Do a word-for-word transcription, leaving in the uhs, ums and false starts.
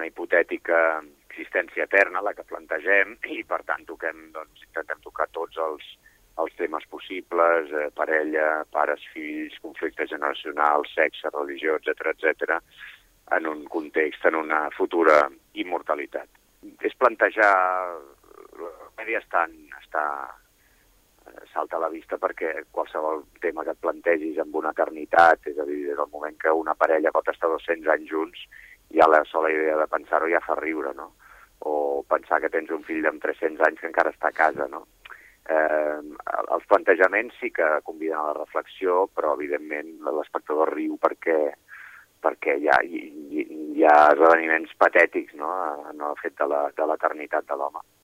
una hipotètica existència eterna, la que plantegem, i per tant toquem, doncs, intentem tocar tots els, els temes possibles, eh, parella, pares, fills, conflicte generacional, sexe, religió, etcètera, etcètera, en un context, en una futura immortalitat. És plantejar... La comèdia està, està, salta a la vista perquè qualsevol tema que et plantegis amb una eternitat, és a dir, des del moment que una parella pot estar dos-cents anys junts, ja la sola idea de pensar-ho ja fa riure, no? O pensar que tens un fill amb tres-cents anys que encara està a casa, no? Eh, els plantejaments sí que conviden a la reflexió, però evidentment l'espectador riu perquè, perquè hi ha, hi, hi ha esdeveniments patètics, no?, en el fet de l'eternitat de l'home.